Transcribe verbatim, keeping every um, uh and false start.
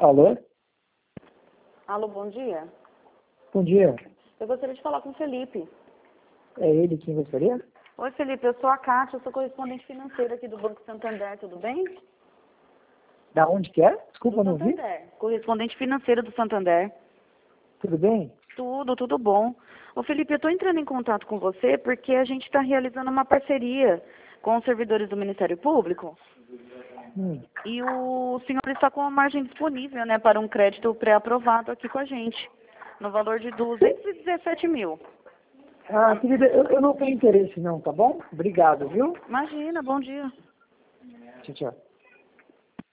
Alô? Alô, bom dia. Bom dia. Eu gostaria de falar com o Felipe. É ele quem gostaria? Oi, Felipe, eu sou a Kátia, eu sou correspondente financeira aqui do Banco Santander, tudo bem? Da onde que é? Desculpa, Do não ouvi. Santander. Correspondente financeira do Santander. Tudo bem? Tudo, tudo bom. Ô, Felipe, eu estou entrando em contato com você porque a gente está realizando uma parceria com os servidores do Ministério Público Hum. e o senhor está com uma margem disponível, né, para um crédito pré-aprovado aqui com a gente, no valor de duzentos e dezessete mil. Ah, querida, eu, eu não tenho interesse não, tá bom? Obrigado, viu? Imagina, bom dia. Tchau, tchau.